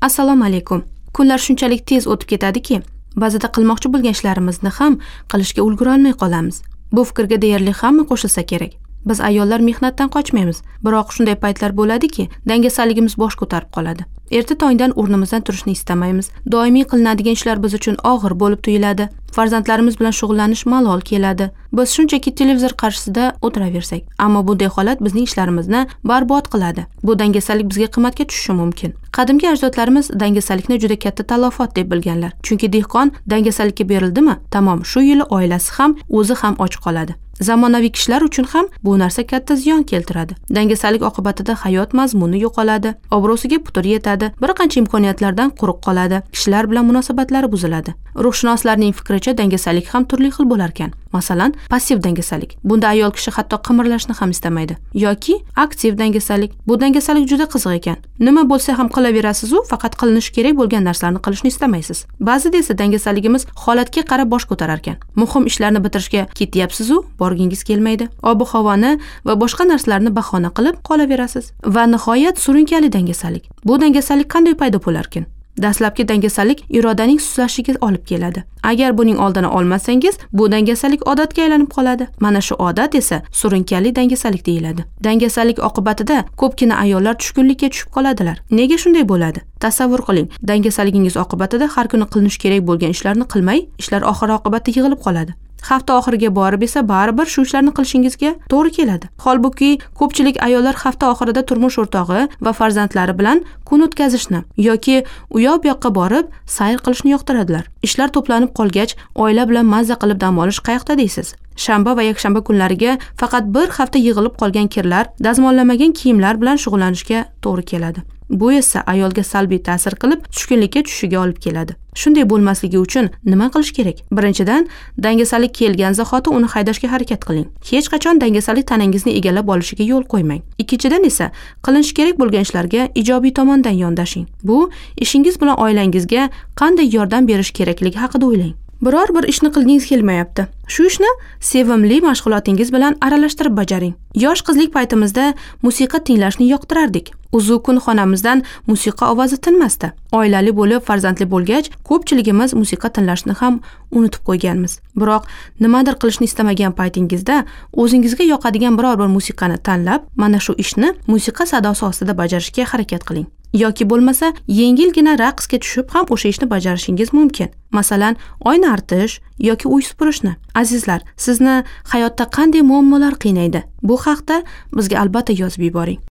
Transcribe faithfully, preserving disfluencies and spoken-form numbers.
Assalomu alaykum. Kunlar shunchalik tez o'tib ketadiki, ba'zida qilmoqchi bo'lgan ishlarimizni ham qilishga ulgura olmay qolamiz. Bu fikrga deyarli hamma qo'shilsa kerak. Biz ayollar mehnatdan qochmaymiz, biroq shunday paytlar bo'ladiki, dangasaligimiz bosh ko'tarib qoladi. Erta tongdan o'rnimizdan turishni istamaymiz. Doimiy qilinadigan ishlar biz uchun og'ir bo'lib tuyuladi. Farzandlarimiz bilan shug'ullanish malol keladi. Biz shunchaki televizor qarshisida o'tiraversak, ammo bunday holat bizning ishlarimizni barbod qiladi. Bu dangasalik bizga qimmatga tushishi mumkin. Qadimgi ajdodlarimiz dangasalikni juda katta talofat deb bilganlar. Chunki dehqon dangasalikka berildimi, tamom, shu yili oilasi ham, o'zi ham och qoladi. Zamonaviy kishilar uchun ham bu narsa katta ziyon keltiradi. Dangasalik oqibatida hayot mazmuni yo'qoladi, obro'siga putur yetadi, bir qancha imkoniyatlardan quruq qoladi, kishilar bilan munosabatlari buziladi. Ruhshunoslarning fikricha dangasalik ham turli xil bo'lar ekan. Masalan, passiv dangasalik. Bunda ayol kishi hatto qimirlashni ham istamaydi. Yoki aktiv dangasalik. Bu dangasalik juda qiziq ekan. Nima bo'lsa ham qilaverasiz-u, faqat qilinishi kerak bo'lgan narsalarni qilishni istamaysiz. Ba'zida esa dangasaligimiz holatga qarab bosh ko'tarar ekan. Muhim ishlarni bitirishga ketyapsiz-u, borgingiz kelmaydi. Ob-havoni va boshqa narsalarni bahona qilib qolaverasiz. Va nihoyat surunkali dangasalik. Bu dangasalik qanday paydo bo'lar ekan? Dastlabki dangasalik irodaning suslashiga olib keladi. Agar buning oldini olmasangiz, bu dangasalik odatga aylanib qoladi. Mana shu odat esa surunkali dangasalik deyiladi. Dangasalik oqibatida ko'pgina ayollar tushkunlikka tushib qoladilar. Nega shunday bo'ladi? Tasavvur qiling, dangasaligingiz oqibatida har kuni qilinish kerak bo'lgan ishlarni qilmay, ishlar oxir-oqibatda yig'ilib qoladi. Hafta oxiriga borib esa baribir shu ishlarni qilishingizga to'g'ri keladi. Holbuki ko'pchilik ayollar hafta oxirida turmush o'rtog'i va farzandlari bilan kun o'tkazishni yoki u yoq bu yoqqa borib sayr qilishni yoqtiradilar. Ishlar to'planib qolgach, oila bilan mazza qilib dam olish qayoqda deysiz? Shanba va yakshanba kunlariga faqat bir hafta yig'ilib qolgan kirlar, dazmollamagan kiyimlar bilan shug'ullanishga to'g'ri keladi. Bu esa ayolga salbiy ta'sir qilib, tushkunlikka tushishiga olib keladi. Shunday bo'lmasligi uchun nima qilish kerak? Birinchidan, dangasalik kelgan zahoti uni haydashga harakat qiling. Hech qachon dangasalik tanangizni egallab olishiga yo'l qo'ymang. Ikkinchidan esa, qilinish kerak bo'lgan ishlarga ijobiy tomondan yondashing. Bu ishingiz bilan oilangizga qanday yordam berish kerakligi haqida o'ylang. Biror bir ishni qilgingiz kelmayapti. Shu ishni sevimli mashg'ulotingiz bilan aralashtirib bajaring. Yosh qizlik paytimizda musiqa tinglashni yoqtirardik. Uzu kun xonamizdan musiqa ovozi tinmasdi. Oilali bo'lib, farzandli bo'lgach, ko'pchiligimiz musiqa tinglashni ham unutib qo'yganmiz. Biroq nimadir qilishni istamagan paytingizda o'zingizga yoqadigan biror bir musiqani tanlab, mana shu ishni musiqa sadosi ostida bajarishga harakat qiling. Yoki bo'lmasa, yengilgina raqsga tushib ham o'sha ishni bajarishingiz mumkin. Masalan, oyna artish yoki uy supurishni. Azizlar, sizni hayotda qanday muammolar qiynaydi? Bu haqda bizga albatta yozib yuboring.